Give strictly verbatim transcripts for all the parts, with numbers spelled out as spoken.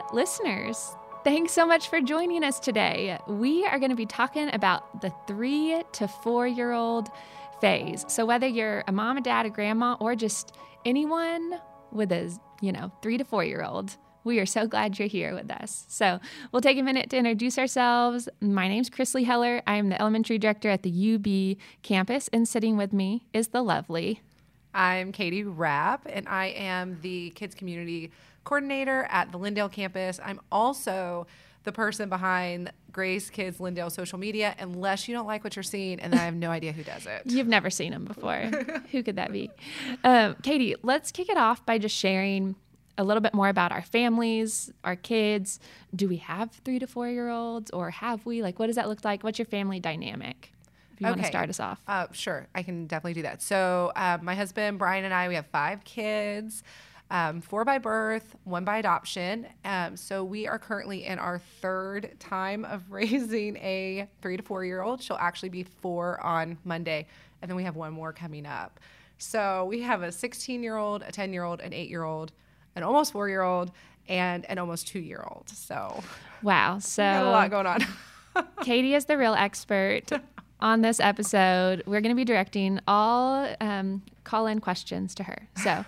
Listeners, thanks so much for joining us today. We are going to be talking about the three to four-year-old phase. So whether you're a mom, a dad, a grandma, or just anyone with a, you know, three to four-year-old, we are so glad you're here with us. So we'll take a minute to introduce ourselves. My name's Chrisley Heller. I am the elementary director at the U B campus, and sitting with me is the lovely. I'm Katie Rapp, and I am the Kids Community Coordinator at the Lindale campus. I'm also the person behind Grace Kids Lindale social media, unless you don't like what you're seeing, and I have no idea who does it. You've never seen them before. Who could that be? Um, Katie, let's kick it off by just sharing a little bit more about our families, our kids. Do we have three to four-year-olds, or have we? Like, what does that look like? What's your family dynamic? If you okay. want to start us off. Uh, sure, I can definitely do that. So uh, my husband, Brian, and I, we have five kids, um, four by birth, one by adoption. Um, so we are currently in our third time of raising a three to four-year-old. She'll actually be four on Monday, and then we have one more coming up. So we have a sixteen-year-old, a ten-year-old, an eight-year-old, an almost four-year-old, and an almost two-year-old. So wow. So we got a lot going on. Katie is the real expert on this episode. We're going to be directing all um, call-in questions to her. So,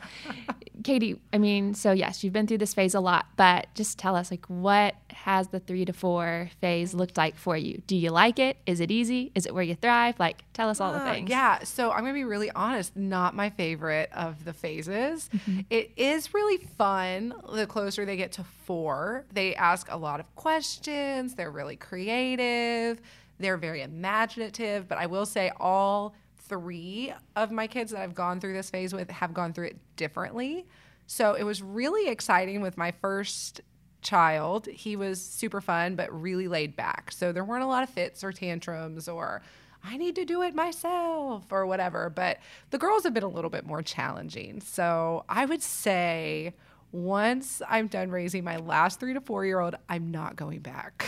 Katie, I mean, so yes, you've been through this phase a lot, but just tell us, like, what has the three to four phase looked like for you? Do you like it? Is it easy? Is it where you thrive? Like, tell us all the Uh, things. yeah. So I'm going to be really honest, not my favorite of the phases. Mm-hmm. It is really fun the closer they get to four. They ask a lot of questions. They're really creative. They're very imaginative. But I will say all three of my kids that I've gone through this phase with have gone through it differently. So it was really exciting with my first child. He was super fun, but really laid back. So there weren't a lot of fits or tantrums or I need to do it myself or whatever. But the girls have been a little bit more challenging. So I would say once I'm done raising my last three to four year old, I'm not going back.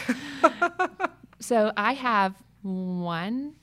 So I have one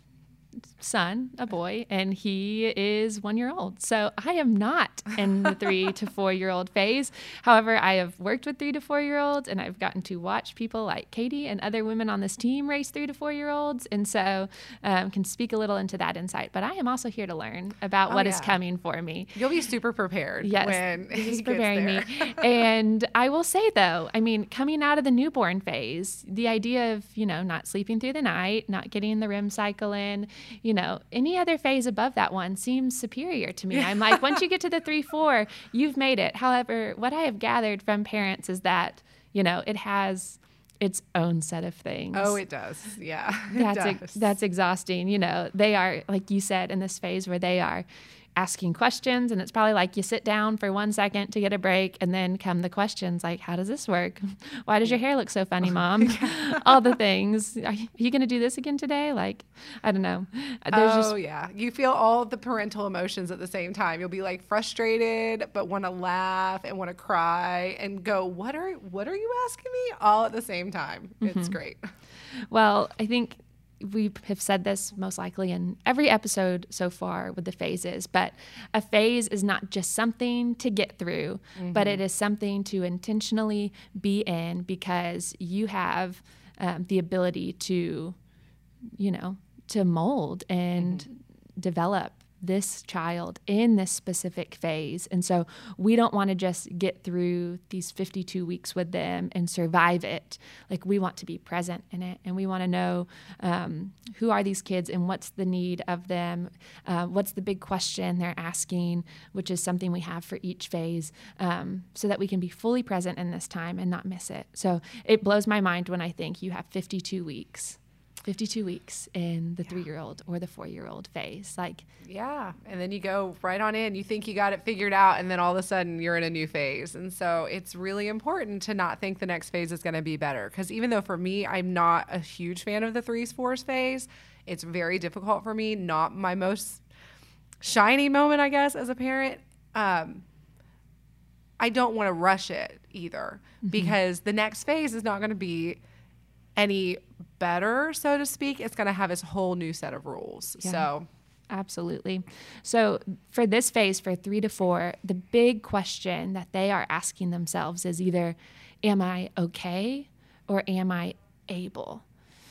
son, a boy, and he is one year old. So I am not in the three to four year old phase. However, I have worked with three to four year olds, and I've gotten to watch people like Katie and other women on this team raise three to four year olds. And so um, can speak a little into that insight. But I am also here to learn about oh, what yeah. is coming for me. You'll be super prepared yes, when he gets preparing there. me. And I will say, though, I mean, coming out of the newborn phase, the idea of, you know, not sleeping through the night, not getting the R E M cycle in, you know, any other phase above that one seems superior to me. I'm like, once you get to the three, four, you've made it. However, what I have gathered from parents is that, you know, it has its own set of things. Oh, it does. Yeah. That's it does. Ex- that's exhausting. You know, they are, like you said, in this phase where they are asking questions, and it's probably like you sit down for one second to get a break, and then come the questions like, how does this work? Why does your hair look so funny, Mom? All the things. Are you, you going to do this again today? Like, I don't know. There's oh, just... yeah. You feel all the parental emotions at the same time. You'll be like frustrated, but want to laugh and want to cry and go, what are, what are you asking me? All at the same time. Mm-hmm. It's great. Well, I think we have said this most likely in every episode so far with the phases, but a phase is not just something to get through, mm-hmm. but it is something to intentionally be in because you have um, the ability to, you know, to mold and mm-hmm. develop this child in this specific phase. And so we don't want to just get through these fifty-two weeks with them and survive it. Like, we want to be present in it, and we want to know um, who are these kids and what's the need of them, uh, what's the big question they're asking, which is something we have for each phase, um, so that we can be fully present in this time and not miss it. So it blows my mind when I think you have fifty-two weeks. fifty-two weeks in the yeah. three-year-old or the four-year-old phase. Like, yeah. And then you go right on in. You think you got it figured out, and then all of a sudden you're in a new phase. And so it's really important to not think the next phase is going to be better. Because even though for me, I'm not a huge fan of the threes, fours phase, it's very difficult for me. Not my most shiny moment, I guess, as a parent. Um, I don't want to rush it either, mm-hmm. because the next phase is not going to be any better, so to speak. It's going to have its whole new set of rules. Yeah, so absolutely. So for this phase, for three to four, the big question that they are asking themselves is either, am I okay or am I able?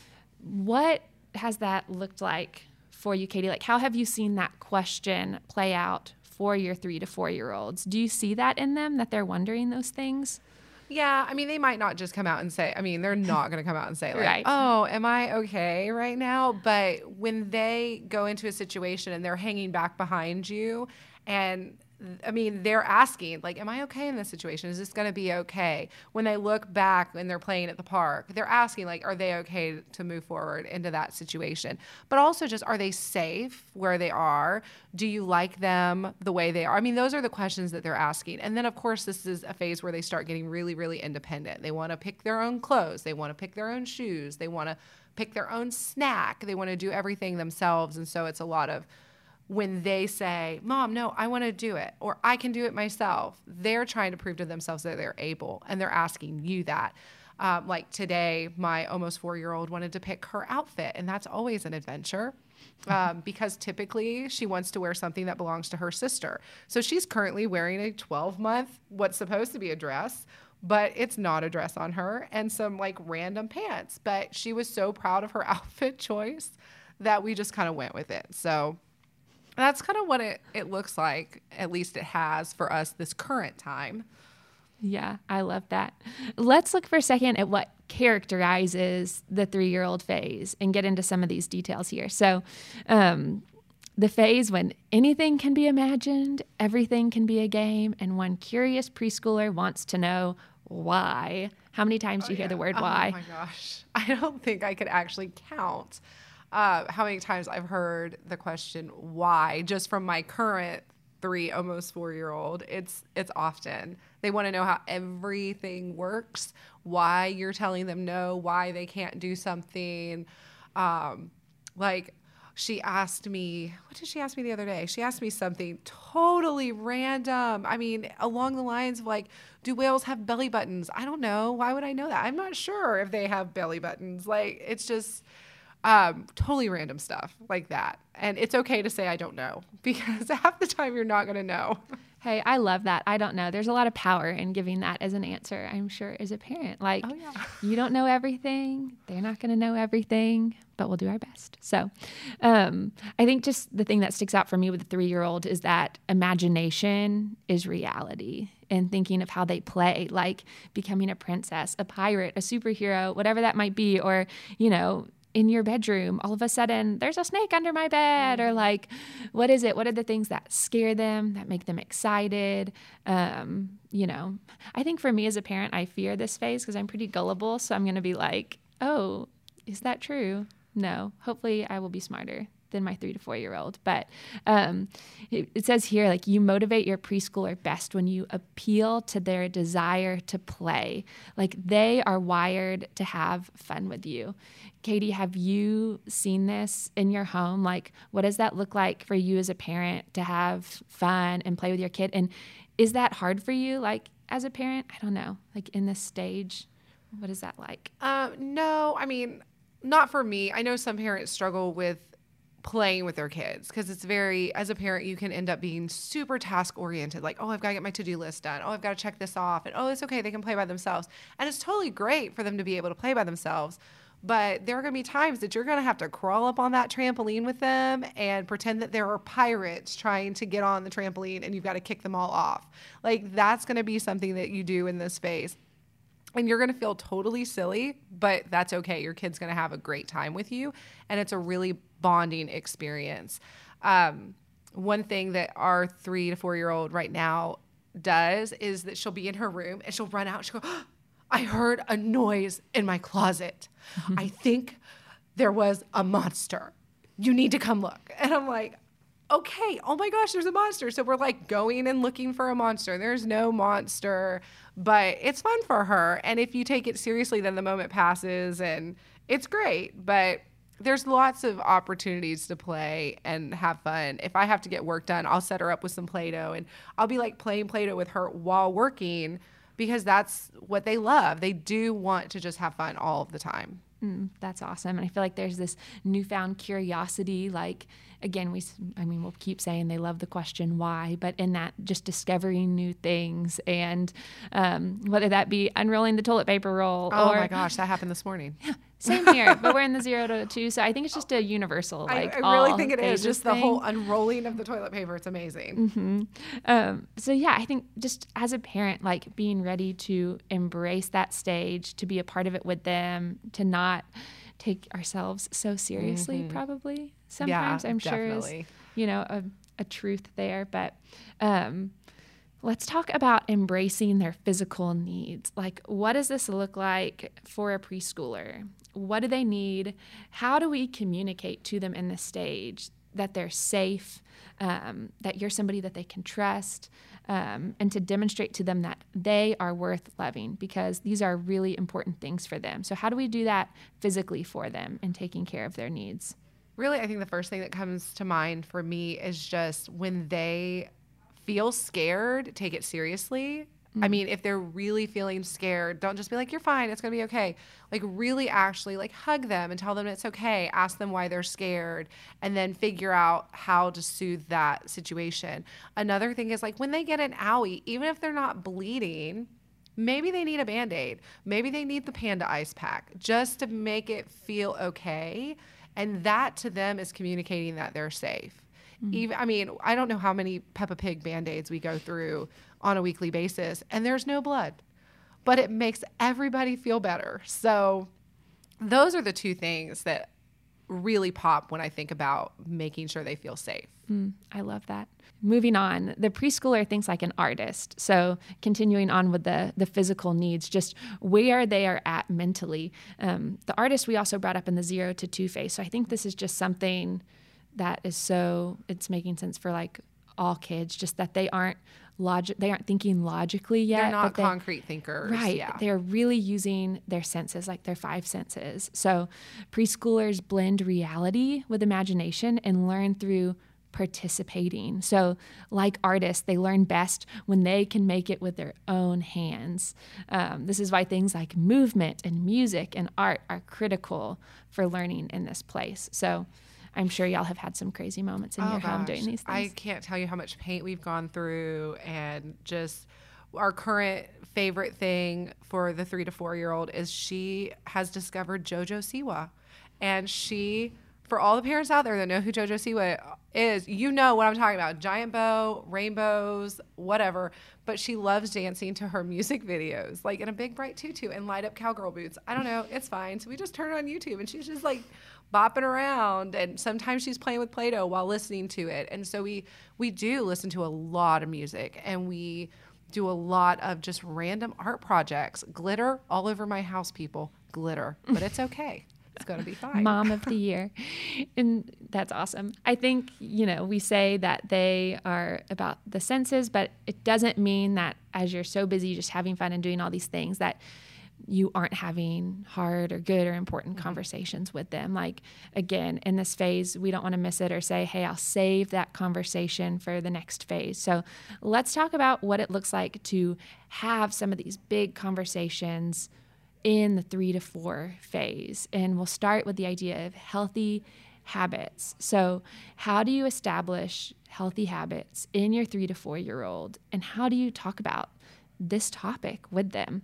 What has that looked like for you, Katie? Like, how have you seen that question play out for your three to four year olds? Do you see that in them, that they're wondering those things? Yeah, I mean, they might not just come out and say, I mean, they're not going to come out and say, like, Right. oh, am I okay right now? But when they go into a situation and they're hanging back behind you, and I mean, they're asking, like, am I okay in this situation? Is this going to be okay? When they look back and they're playing at the park, they're asking, like, are they okay to move forward into that situation? But also just, are they safe where they are? Do you like them the way they are? I mean, those are the questions that they're asking. And then, of course, this is a phase where they start getting really, really independent. They want to pick their own clothes. They want to pick their own shoes. They want to pick their own snack. They want to do everything themselves. And so it's a lot of, when they say, Mom, no, I want to do it, or I can do it myself, they're trying to prove to themselves that they're able, and they're asking you that. Um, like today, my almost four-year-old wanted to pick her outfit, and that's always an adventure um, because typically she wants to wear something that belongs to her sister. So she's currently wearing a twelve-month, what's supposed to be a dress, but it's not a dress on her, and some like random pants. But she was so proud of her outfit choice that we just kind of went with it. So that's kind of what it, it looks like, at least it has for us this current time. Yeah, I love that. Let's look for a second at what characterizes the three-year-old phase and get into some of these details here. So um, the phase when anything can be imagined, everything can be a game, and one curious preschooler wants to know why. How many times do you oh, hear yeah. the word why? Oh my gosh. I don't think I could actually count Uh, how many times I've heard the question why, just from my current three, almost four-year-old. It's it's often. They want to know how everything works, why you're telling them no, why they can't do something. Um, like she asked me, what did she ask me the other day? She asked me something totally random. I mean, along the lines of like, do whales have belly buttons? I don't know. Why would I know that? I'm not sure if they have belly buttons. Like, it's just... Um, totally random stuff like that. And it's okay to say, I don't know, because half the time you're not going to know. Hey, I love that. I don't know. There's a lot of power in giving that as an answer, I'm sure, as a parent. Like, oh, yeah. You don't know everything. They're not going to know everything, but we'll do our best. So um, I think just the thing that sticks out for me with the three-year-old is that imagination is reality, and thinking of how they play, like becoming a princess, a pirate, a superhero, whatever that might be, or, you know, in your bedroom, all of a sudden there's a snake under my bed, or like, what is it? What are the things that scare them, that make them excited? Um, you know, I think for me as a parent, I fear this phase because I'm pretty gullible. So I'm going to be like, oh, is that true? No, hopefully I will be smarter than my three to four year old. But um, it, it says here, like, you motivate your preschooler best when you appeal to their desire to play. Like, they are wired to have fun with you. Katie, have you seen this in your home? Like, what does that look like for you as a parent to have fun and play with your kid? And is that hard for you, like, as a parent? I don't know, like in this stage, what is that like? Um, no, I mean, not for me. I know some parents struggle with playing with their kids because it's very, as a parent, you can end up being super task oriented. Like, oh, I've got to get my to-do list done. Oh, I've got to check this off. And oh, it's okay. They can play by themselves. And it's totally great for them to be able to play by themselves. But there are going to be times that you're going to have to crawl up on that trampoline with them and pretend that there are pirates trying to get on the trampoline and you've got to kick them all off. Like, that's going to be something that you do in this phase. And you're going to feel totally silly, but that's okay. Your kid's going to have a great time with you, and it's a really bonding experience. Um, one thing that our three to four-year-old right now does is that she'll be in her room, and she'll run out, and she'll go, oh, I heard a noise in my closet. Mm-hmm. I think there was a monster. You need to come look. And I'm like, okay, oh my gosh, there's a monster. So we're like going and looking for a monster. There's no monster, but it's fun for her. And if you take it seriously, then the moment passes and it's great. But there's lots of opportunities to play and have fun. If I have to get work done, I'll set her up with some Play-Doh and I'll be like playing Play-Doh with her while working because that's what they love. They do want to just have fun all of the time. Mm, that's awesome. And I feel like there's this newfound curiosity. Like, again, we, I mean, we'll keep saying they love the question why, but in that just discovering new things, and um, whether that be unrolling the toilet paper roll. Oh or, my gosh, that happened this morning. Yeah, same here, but we're in the zero to two. So I think it's just a universal, like, I, I really all think it is phases just the thing. whole unrolling of the toilet paper. It's amazing. Mm-hmm. Um, so yeah, I think just as a parent, like being ready to embrace that stage, to be a part of it with them, to not take ourselves so seriously, mm-hmm. probably sometimes yeah, I'm sure definitely. is, you know, a, a truth there. But um, let's talk about embracing their physical needs. Like, what does this look like for a preschooler? What do they need? How do we communicate to them in this stage that they're safe, um, that you're somebody that they can trust, um, and to demonstrate to them that they are worth loving, because these are really important things for them. So how do we do that physically for them and taking care of their needs? Really, I think the first thing that comes to mind for me is just when they feel scared, take it seriously. Mm-hmm. I mean, if they're really feeling scared, don't just be like, you're fine, it's going to be okay. Like, really actually, like, hug them and tell them it's okay. Ask them why they're scared, and then figure out how to soothe that situation. Another thing is, like, when they get an owie, even if they're not bleeding, maybe they need a Band-Aid. Maybe they need the Panda Ice Pack just to make it feel okay. And that to them is communicating that they're safe. Mm-hmm. Even, I mean, I don't know how many Peppa Pig Band-Aids we go through on a weekly basis, and there's no blood, but it makes everybody feel better. So those are the two things that really pop when I think about making sure they feel safe. Mm, I love that. Moving on, the preschooler thinks like an artist. So continuing on with the, the physical needs, just where they are at mentally. Um, the artist we also brought up in the zero to two phase. So I think this is just something that is so, it's making sense for like all kids, just that they aren't logic, they aren't thinking logically yet. They're not they, concrete thinkers. Right. Yeah. They're really using their senses, like their five senses. So preschoolers blend reality with imagination and learn through participating. So like artists, they learn best when they can make it with their own hands. Um, this is why things like movement and music and art are critical for learning in this place. So I'm sure y'all have had some crazy moments in oh, your gosh. home doing these things. I can't tell you how much paint we've gone through, and just our current favorite thing for the three to four year old is she has discovered JoJo Siwa. And she, for all the parents out there that know who JoJo Siwa is, you know what I'm talking about. Giant bow, rainbows, whatever. But she loves dancing to her music videos, like in a big bright tutu and light up cowgirl boots. I don't know. It's fine. So we just turn it on YouTube, and she's just like bopping around, and sometimes she's playing with Play-Doh while listening to it. And so we we do listen to a lot of music, and we do a lot of just random art projects. Glitter all over my house, people. Glitter. But it's okay. It's going to be fine. Mom of the year. And that's awesome. I think, you know, we say that they are about the senses, but it doesn't mean that as you're so busy just having fun and doing all these things that you aren't having hard or good or important mm-hmm. conversations with them. Like, again, in this phase, we don't want to miss it or say, hey, I'll save that conversation for the next phase. So let's talk about what it looks like to have some of these big conversations in the three to four phase. And we'll start with the idea of healthy habits. So how do you establish healthy habits in your three to four year old? And how do you talk about this topic with them?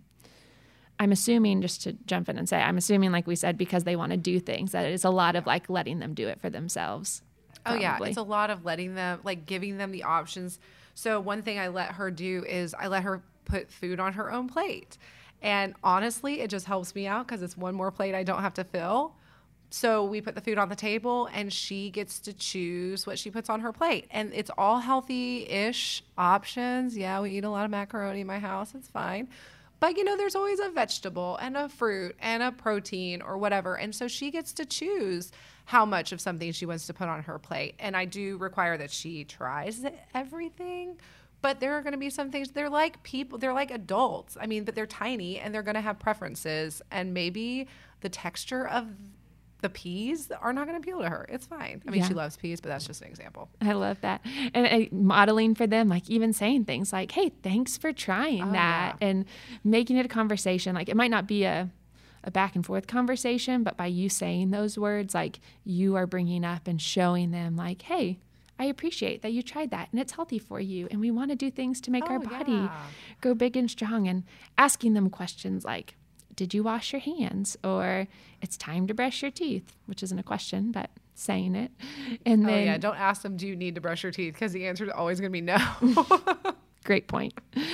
I'm assuming, just to jump in and say, I'm assuming, like we said, because they want to do things, that it's a lot of like letting them do it for themselves. Probably. Oh yeah, it's a lot of letting them, like giving them the options. So one thing I let her do is I let her put food on her own plate. And honestly, it just helps me out because it's one more plate I don't have to fill. So we put the food on the table, and she gets to choose what she puts on her plate. And it's all healthy-ish options. Yeah, we eat a lot of macaroni in my house. It's fine. But, you know, there's always a vegetable and a fruit and a protein or whatever. And so she gets to choose how much of something she wants to put on her plate. And I do require that she tries everything. But there are going to be some things, they're like people, they're like adults. I mean, but they're tiny, and they're going to have preferences. And maybe the texture of the peas are not going to appeal to her. It's fine. I mean, yeah. She loves peas, but that's just an example. I love that. And uh, modeling for them, like even saying things like, hey, thanks for trying oh, that. Yeah. And making it a conversation. Like, it might not be a, a back and forth conversation, but by you saying those words, like you are bringing up and showing them like, hey, I appreciate that you tried that and it's healthy for you. And we want to do things to make Oh, our body yeah. grow big and strong, and asking them questions like, did you wash your hands? Or it's time to brush your teeth, which isn't a question, but saying it. And Oh, then, yeah. Don't ask them, do you need to brush your teeth? Because the answer is always going to be no. great point.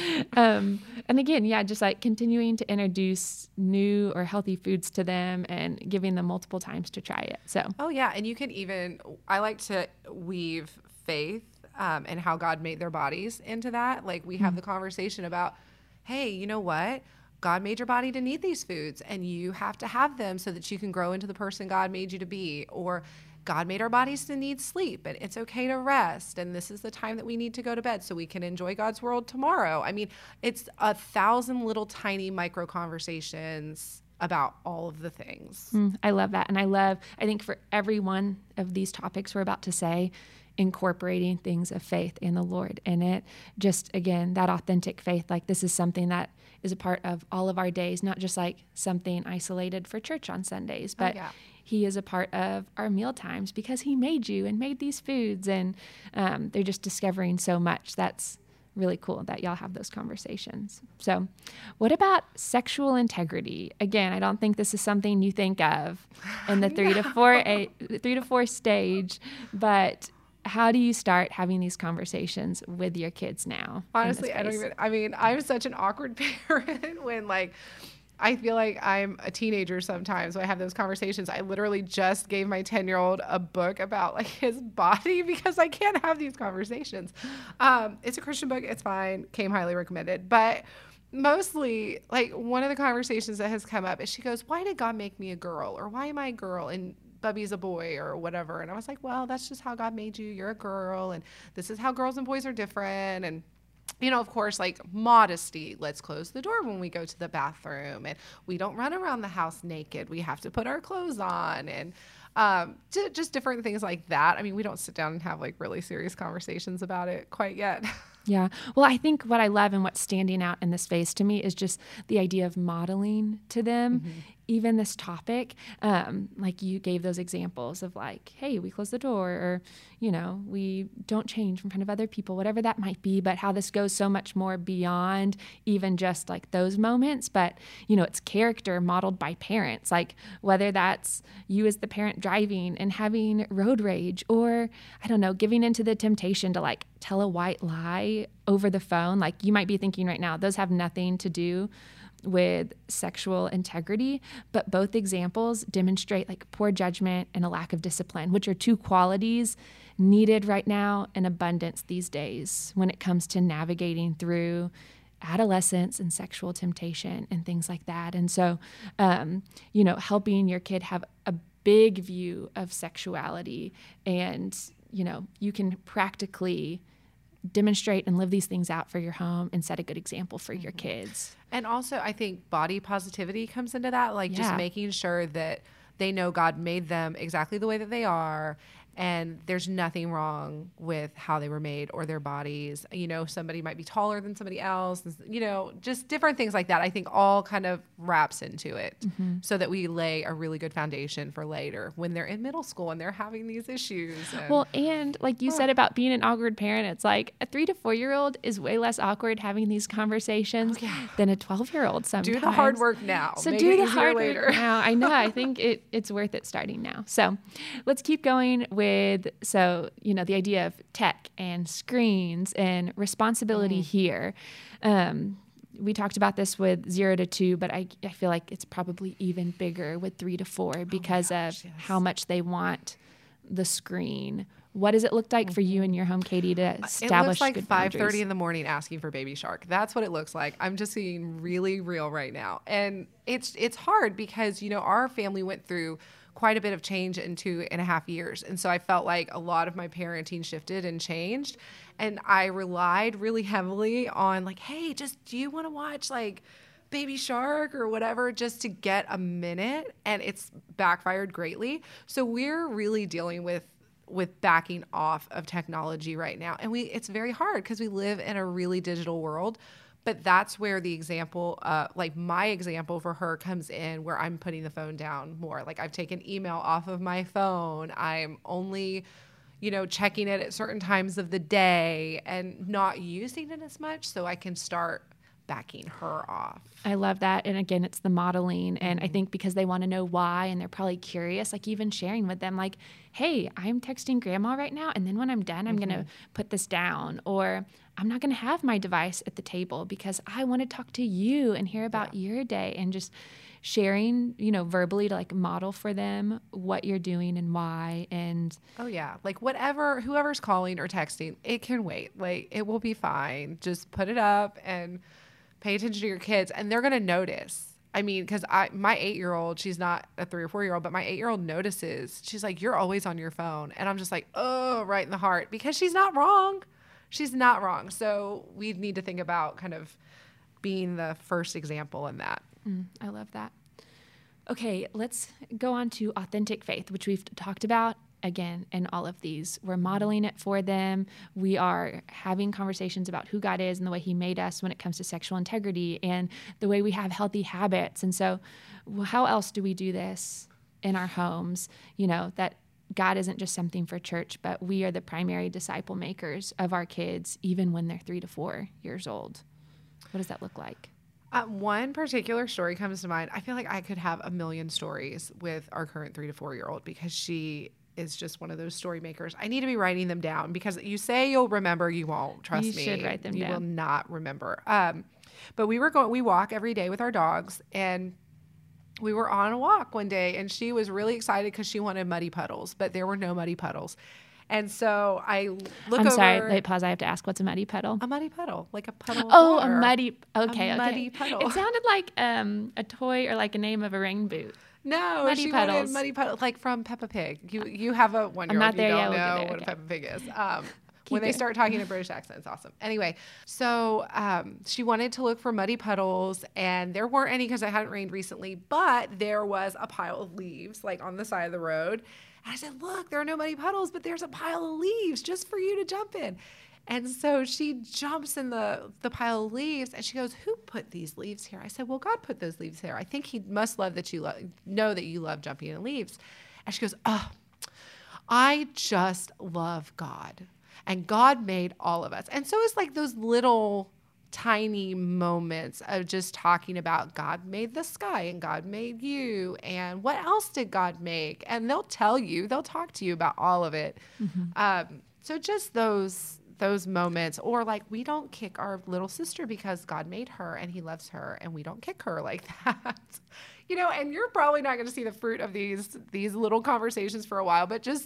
Um, and again, yeah, just like continuing to introduce new or healthy foods to them and giving them multiple times to try it. So, Oh, yeah. And you can even, I like to weave faith um, and how God made their bodies into that. Like we have the conversation about, hey, you know what? God made your body to need these foods and you have to have them so that you can grow into the person God made you to be. Or God made our bodies to need sleep and it's okay to rest. And this is the time that we need to go to bed so we can enjoy God's world tomorrow. I mean, it's a thousand little tiny micro conversations about all of the things. mm, I love that. And I love, I think for every one of these topics we're about to say, incorporating things of faith in the Lord in it. Just again, that authentic faith, like this is something that is a part of all of our days, not just like something isolated for church on Sundays, but Oh, yeah. he is a part of our meal times because he made you and made these foods. And um, they're just discovering so much. That's really cool that y'all have those conversations. So what about sexual integrity? Again, I don't think this is something you think of in the three to four, eight, three to four stage, but how do you start having these conversations with your kids now? Honestly, I don't even, I mean, I'm such an awkward parent when like, I feel like I'm a teenager sometimes when I have those conversations. I literally just gave my ten year old a book about like his body because I can't have these conversations. Um, it's a Christian book. It's fine. Came highly recommended. But mostly like one of the conversations that has come up is she goes, why did God make me a girl? Or why am I a girl? And Bubby's a boy or whatever. And I was like, well, that's just how God made you. You're a girl. And this is how girls and boys are different. And you know, of course, like modesty, let's close the door when we go to the bathroom and we don't run around the house naked. We have to put our clothes on and um, just different things like that. I mean, we don't sit down and have like really serious conversations about it quite yet. Yeah. Well, I think what I love and what's standing out in this phase to me is just the idea of modeling to them, mm-hmm. even this topic. Um, like you gave those examples of like, hey, we close the door, or, you know, we don't change in front of other people, whatever that might be, but how this goes so much more beyond even just like those moments. But, you know, it's character modeled by parents, like whether that's you as the parent driving and having road rage, or, I don't know, giving into the temptation to like tell a white lie over the phone. Like you might be thinking right now, those have nothing to do with sexual integrity, but both examples demonstrate like poor judgment and a lack of discipline, which are two qualities needed right now in abundance these days when it comes to navigating through adolescence and sexual temptation and things like that. And so, um, you know, helping your kid have a big view of sexuality, and, you know, you can practically demonstrate and live these things out for your home and set a good example for your kids. And also, I think body positivity comes into that, like Yeah. just making sure that they know God made them exactly the way that they are, and there's nothing wrong with how they were made or their bodies. You know, somebody might be taller than somebody else, you know, just different things like that. I think all kind of wraps into it, mm-hmm. so that we lay a really good foundation for later when they're in middle school and they're having these issues. And, well, and like you oh. said about being an awkward parent, it's like a three to four year old is way less awkward having these conversations oh, yeah. than a twelve year old sometimes. Do the hard work now. So Make do it the hard later. work now. I know. I think it, it's worth it starting now. So let's keep going with, so, you know, the idea of tech and screens and responsibility mm. here. Um, we talked about this with zero to two, but I, I feel like it's probably even bigger with three to four because oh gosh, of yes. how much they want the screen. What does it look like mm-hmm. for you in your home, Katie, to establish It looks like good five thirty boundaries? in the morning asking for Baby Shark. That's what it looks like. I'm just being really real right now. And it's it's hard because, you know, our family went through quite a bit of change in two and a half years. And so I felt like a lot of my parenting shifted and changed. And I relied really heavily on like, hey, just do you want to watch like Baby Shark or whatever just to get a minute? And it's backfired greatly. So we're really dealing with with backing off of technology right now. And we it's very hard because we live in a really digital world. But that's where the example, uh, like my example for her comes in, where I'm putting the phone down more. Like I've taken email off of my phone. I'm only, you know, checking it at certain times of the day and not using it as much, so I can start backing her off. I love that. And again, it's the modeling. And I think because they want to know why, and they're probably curious, like even sharing with them, like, hey, I'm texting grandma right now, and then when I'm done, I'm mm-hmm. going to put this down. Or I'm not going to have my device at the table because I want to talk to you and hear about yeah. your day, and just sharing, you know, verbally to like model for them what you're doing and why. And oh yeah, like whatever, whoever's calling or texting, it can wait. Like it will be fine. Just put it up and pay attention to your kids, and they're going to notice. I mean, because I, my eight-year-old, she's not a three or four-year-old, but my eight-year-old notices. She's like, you're always on your phone. And I'm just like, oh, right in the heart, because she's not wrong. She's not wrong. So we need to think about kind of being the first example in that. Mm, I love that. Okay, let's go on to authentic faith, which we've talked about. Again, in all of these, we're modeling it for them. We are having conversations about who God is and the way he made us when it comes to sexual integrity and the way we have healthy habits. And so well, how else do we do this in our homes? You know, that God isn't just something for church, but we are the primary disciple makers of our kids, even when they're three to four years old. What does that look like? Uh, one particular story comes to mind. I feel like I could have a million stories with our current three to four year old, because she is just one of those story makers. I need to be writing them down, because you say you'll remember, you won't. Trust you me. You should write them you down. You will not remember. Um, but we were going, we walk every day with our dogs, and we were on a walk one day, and she was really excited because she wanted muddy puddles, but there were no muddy puddles. And so I look I'm over. sorry, wait, pause. I have to ask, what's a muddy puddle? A muddy puddle, like a puddle. Oh, of water. a muddy. Okay, a okay. muddy puddle. It sounded like um, a toy or like a name of a rain boot. No, muddy she puddles. wanted muddy puddles, like from Peppa Pig. You you have a one year old. I'm not there you yet. don't We'll know get there. what Okay. a Peppa Pig is. Um, when they start talking a British accent, it's awesome. Anyway, so um, she wanted to look for muddy puddles, and there weren't any because it hadn't rained recently. But there was a pile of leaves, like on the side of the road. And I said, look, there are no muddy puddles, but there's a pile of leaves just for you to jump in. And so she jumps in the, the pile of leaves, and she goes, who put these leaves here? I said, well, God put those leaves here. I think he must love that you lo- know that you love jumping in leaves. And she goes, oh, I just love God. And God made all of us. And so it's like those little tiny moments of just talking about God made the sky and God made you, and what else did God make? And they'll tell you, they'll talk to you about all of it. Mm-hmm. Um, so just those those moments, or like, we don't kick our little sister because God made her and he loves her, and we don't kick her like that. You know, and you're probably not going to see the fruit of these these little conversations for a while, but just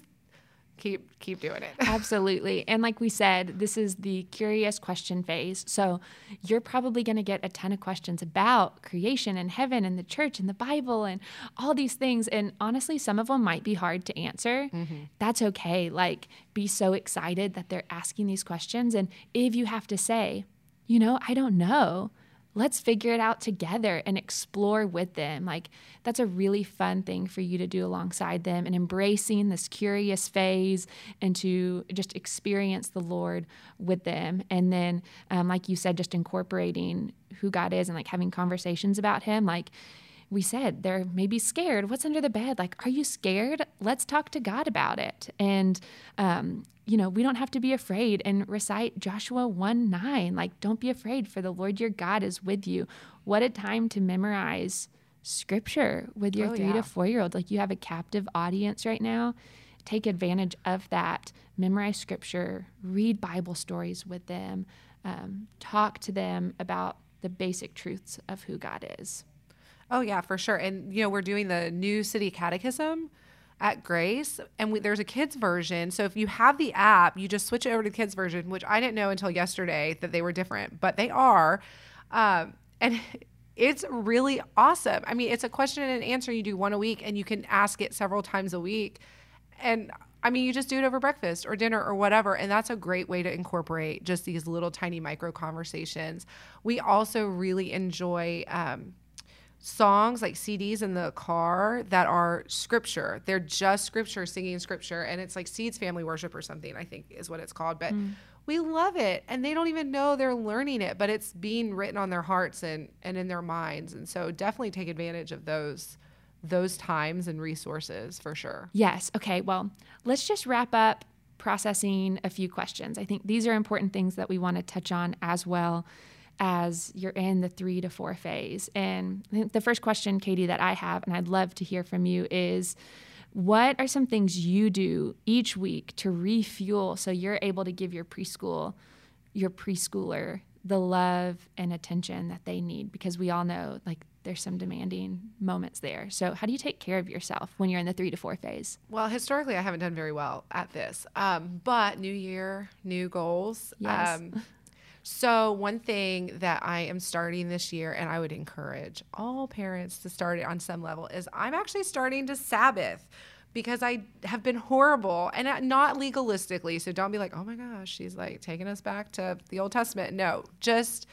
keep keep doing it. Absolutely. And like we said, this is the curious question phase. So you're probably going to get a ton of questions about creation and heaven and the church and the Bible and all these things. And honestly, some of them might be hard to answer. Mm-hmm. That's okay. Like, be so excited that they're asking these questions. And if you have to say, you know, I don't know, let's figure it out together and explore with them. Like, that's a really fun thing for you to do alongside them, and embracing this curious phase and to just experience the Lord with them. And then, um, like you said, just incorporating who God is and like having conversations about him. Like we said, they're maybe scared. What's under the bed? Like, are you scared? Let's talk to God about it. And, um, you know, we don't have to be afraid, and recite Joshua one nine. Like, don't be afraid, for the Lord your God is with you. What a time to memorize scripture with your oh, three yeah. to four year old. Like, you have a captive audience right now. Take advantage of that. Memorize scripture, read Bible stories with them, um, talk to them about the basic truths of who God is. Oh, yeah, for sure. And, you know, we're doing the New City Catechism at Grace, and we, there's a kids version. So if you have the app, you just switch it over to the kids version, which I didn't know until yesterday that they were different, but they are. Um, and it's really awesome. I mean, it's a question and answer. You do one a week, and you can ask it several times a week. And I mean, you just do it over breakfast or dinner or whatever. And that's a great way to incorporate just these little tiny micro conversations. We also really enjoy, um, songs, like C Ds in the car that are scripture. They're just scripture, singing scripture. And it's like Seeds Family Worship or something, I think is what it's called. But mm. we love it. And they don't even know they're learning it, but it's being written on their hearts and, and in their minds. And so definitely take advantage of those those times and resources for sure. Yes. Okay. Well, let's just wrap up processing a few questions. I think these are important things that we want to touch on as well as you're in the three to four phase. And I think the first question, Katie, that I have, and I'd love to hear from you, is what are some things you do each week to refuel so you're able to give your preschool, your preschooler the love and attention that they need? Because we all know, like, there's some demanding moments there. So how do you take care of yourself when you're in the three to four phase? Well, historically, I haven't done very well at this. Um, but new year, new goals. Yes. Um, So one thing that I am starting this year, and I would encourage all parents to start it on some level, is I'm actually starting to Sabbath because I have been horrible, and not legalistically. So don't be like, oh my gosh, she's like taking us back to the Old Testament. No, just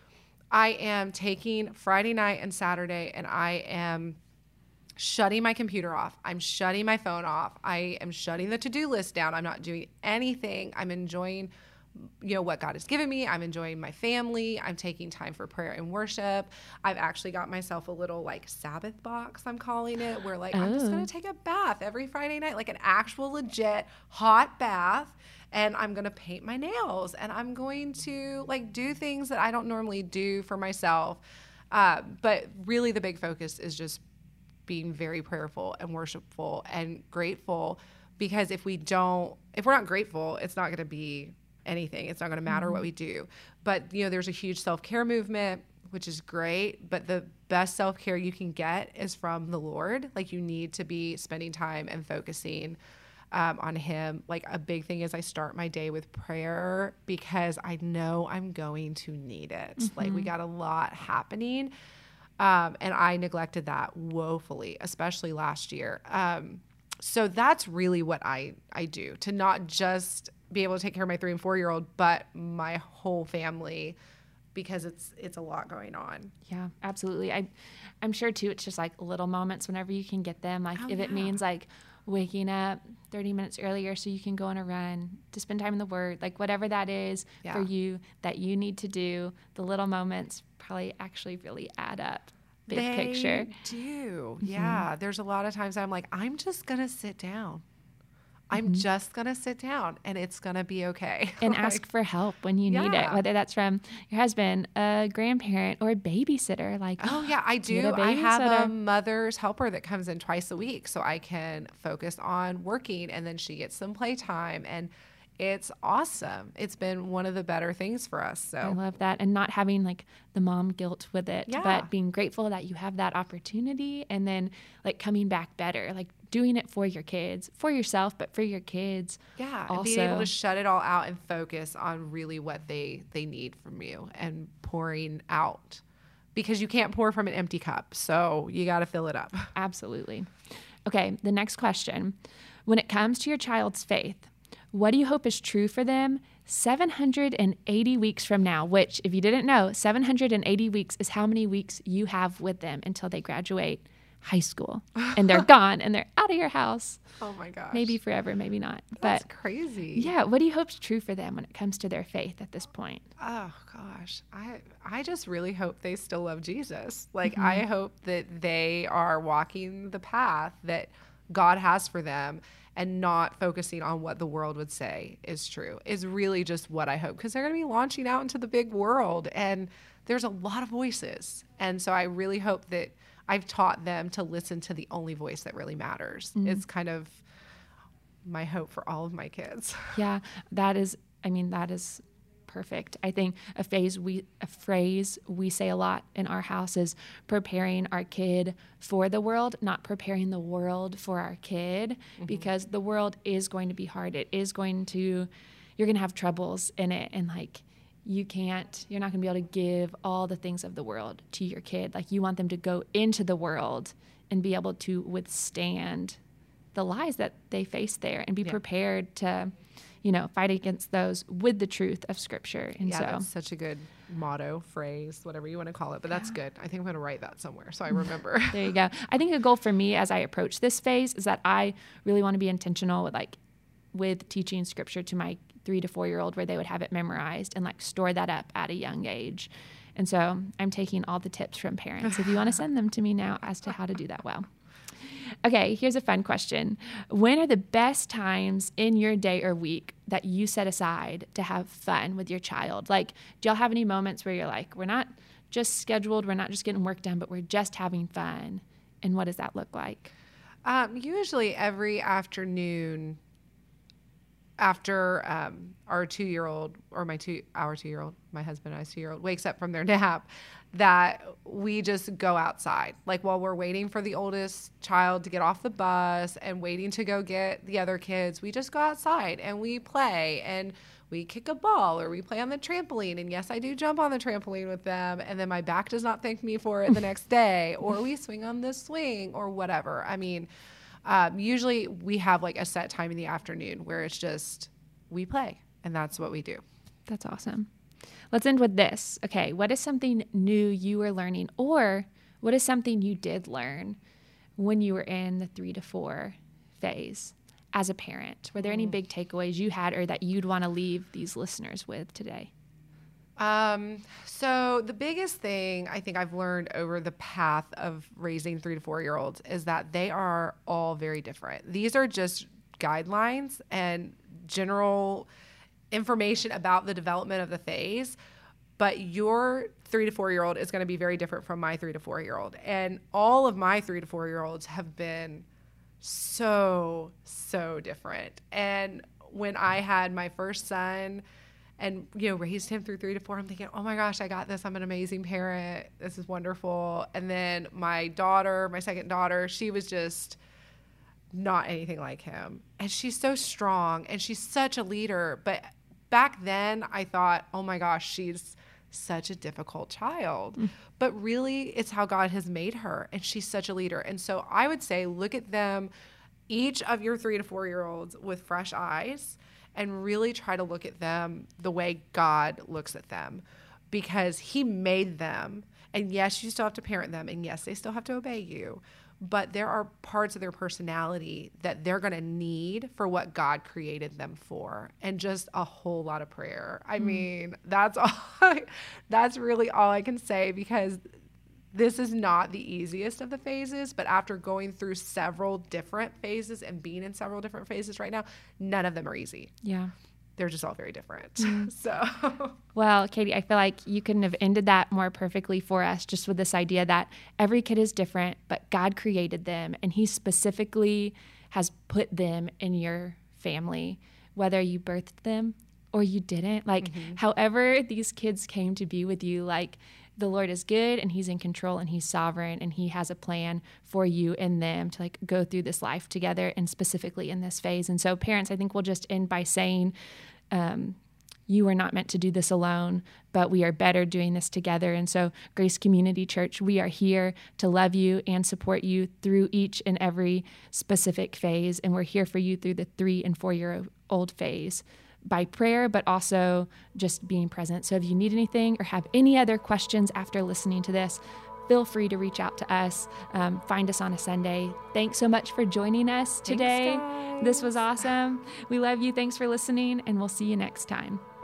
I am taking Friday night and Saturday, and I am shutting my computer off. I'm shutting my phone off. I am shutting the to-do list down. I'm not doing anything. I'm enjoying you know, what God has given me. I'm enjoying my family. I'm taking time for prayer and worship. I've actually got myself a little like Sabbath box, I'm calling it, where like, oh. I'm just going to take a bath every Friday night, like an actual legit hot bath. And I'm going to paint my nails, and I'm going to like do things that I don't normally do for myself. Uh, but really the big focus is just being very prayerful and worshipful and grateful, because if we don't, if we're not grateful, it's not going to be anything. It's not going to matter mm-hmm. what we do. But, you know, there's a huge self-care movement, which is great. But the best self-care you can get is from the Lord. Like, you need to be spending time and focusing um, on him. Like, a big thing is I start my day with prayer because I know I'm going to need it. Mm-hmm. Like, we got a lot happening. Um, and I neglected that woefully, especially last year. Um, so that's really what I, I do, to not just be able to take care of my three and four year old, but my whole family, because it's it's a lot going on. Yeah, absolutely. I, I'm sure too. It's just like little moments whenever you can get them. Like oh, if yeah. it means like waking up thirty minutes earlier so you can go on a run, to spend time in the Word, like whatever that is yeah. for you that you need to do. The little moments probably actually really add up. Big they picture. do. Mm-hmm. Yeah. There's a lot of times I'm like, I'm just gonna sit down. I'm mm-hmm. just going to sit down and it's going to be okay. And like, ask for help when you need yeah. it, whether that's from your husband, a grandparent, or a babysitter. Like, oh, yeah, I do. I have a mother's helper that comes in twice a week so I can focus on working, and then she gets some playtime, and it's awesome. It's been one of the better things for us. So I love that. And not having like the mom guilt with it, yeah. but being grateful that you have that opportunity, and then like coming back better, like doing it for your kids, for yourself, but for your kids. Yeah. Also. And being able to shut it all out and focus on really what they, they need from you, and pouring out, because you can't pour from an empty cup. So you got to fill it up. Absolutely. Okay. The next question, when it comes to your child's faith, what do you hope is true for them seven hundred eighty weeks from now? Which, if you didn't know, seven hundred eighty weeks is how many weeks you have with them until they graduate high school and they're gone and they're out of your house. Oh my gosh. Maybe forever, maybe not. That's but crazy. Yeah. What do you hope is true for them when it comes to their faith at this point? Oh gosh. I, I just really hope they still love Jesus. Like, Mm-hmm. I hope that they are walking the path that God has for them, and not focusing on what the world would say is true, is really just what I hope. Because they're going to be launching out into the big world, and there's a lot of voices. And so I really hope that I've taught them to listen to the only voice that really matters. Mm-hmm. It's kind of my hope for all of my kids. Yeah, that is, I mean, that is perfect. I think a phase we a phrase we say a lot in our house is preparing our kid for the world, not preparing the world for our kid, mm-hmm. because the world is going to be hard. It is going to, you're going to have troubles in it, and like you can't, you're not going to be able to give all the things of the world to your kid. Like, you want them to go into the world and be able to withstand the lies that they face there, and be yeah. prepared to, you know, fight against those with the truth of Scripture. And yeah, so that's such a good motto, phrase, whatever you want to call it. But that's good. I think I'm going to write that somewhere so I remember. There you go. I think a goal for me as I approach this phase is that I really want to be intentional with like with teaching Scripture to my three to four year old, where they would have it memorized and like store that up at a young age. And so I'm taking all the tips from parents if you want to send them to me now as to how to do that well. Okay, here's a fun question. When are the best times in your day or week that you set aside to have fun with your child? Like, do y'all have any moments where you're like, we're not just scheduled, we're not just getting work done, but we're just having fun? And what does that look like? Um, usually every afternoon after um, our two-year-old or my two, our two-year-old, my husband and I's two-year-old wakes up from their nap, that we just go outside. Like while we're waiting for the oldest child to get off the bus and waiting to go get the other kids, we just go outside and we play and we kick a ball or we play on the trampoline. And yes, I do jump on the trampoline with them. And then my back does not thank me for it the next day, or we swing on the swing or whatever. I mean, Um, usually we have like a set time in the afternoon where it's just, we play, and that's what we do. That's awesome. Let's end with this. Okay. What is something new you were learning, or what is something you did learn when you were in the three to four phase as a parent? Were there any big takeaways you had or that you'd want to leave these listeners with today? Um, so the biggest thing I think I've learned over the path of raising three to four year olds is that they are all very different. These are just guidelines and general information about the development of the phase, but your three to four year old is going to be very different from my three to four year old. And all of my three to four year olds have been so, so different. And when I had my first son, and, you know, raised him through three to four, I'm thinking, oh my gosh, I got this. I'm an amazing parent. This is wonderful. And then my daughter, my second daughter, she was just not anything like him. And she's so strong and she's such a leader. But back then I thought, oh my gosh, she's such a difficult child. Mm. But really it's how God has made her. And she's such a leader. And so I would say, look at them, each of your three to four year olds, with fresh eyes, and really try to look at them the way God looks at them, because he made them. And yes, you still have to parent them. And yes, they still have to obey you. But there are parts of their personality that they're going to need for what God created them for. And just a whole lot of prayer. I mm. mean, that's all. I, that's really all I can say, because this is not the easiest of the phases, but after going through several different phases and being in several different phases right now, none of them are easy. Yeah. They're just all very different. Mm. So, well, Katie, I feel like you couldn't have ended that more perfectly for us, just with this idea that every kid is different, but God created them and he specifically has put them in your family, whether you birthed them or you didn't. Like, mm-hmm. however these kids came to be with you, like, the Lord is good and he's in control and he's sovereign and he has a plan for you and them to like go through this life together, and specifically in this phase. And so parents, I think we'll just end by saying, um, you are not meant to do this alone, but we are better doing this together. And so Grace Community Church, we are here to love you and support you through each and every specific phase. And we're here for you through the three and four year old phase, by prayer, but also just being present. So if you need anything or have any other questions after listening to this, feel free to reach out to us. Um, find us on a Sunday. Thanks so much for joining us today. Thanks, guys. This was awesome. We love you. Thanks for listening, and we'll see you next time.